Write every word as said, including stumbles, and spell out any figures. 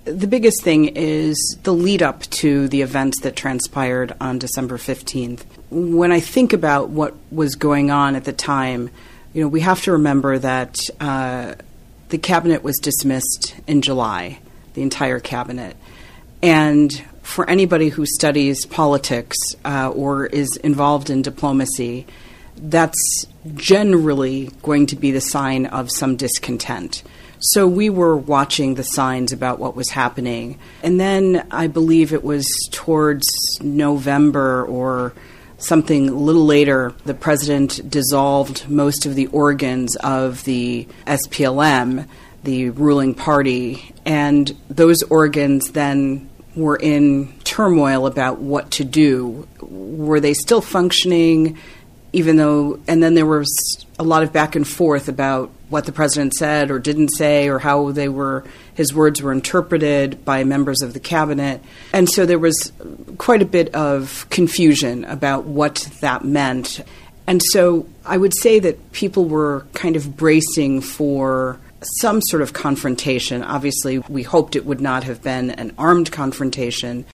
the biggest thing is the lead up to the events that transpired on December fifteenth. When I think about what was going on at the time, you know, we have to remember that uh, the cabinet was dismissed in July, the entire cabinet. And for anybody who studies politics uh, or is involved in diplomacy, that's generally going to be the sign of some discontent. So we were watching the signs about what was happening. And then I believe it was towards November or something a little later, the president dissolved most of the organs of the S P L M, the ruling party, and those organs then were in turmoil about what to do. Were they still functioning, even though, and then there was a lot of back and forth about what the president said or didn't say or how they were, his words were interpreted by members of the cabinet. And so there was quite a bit of confusion about what that meant. And so I would say that people were kind of bracing for some sort of confrontation. Obviously, we hoped it would not have been an armed confrontation,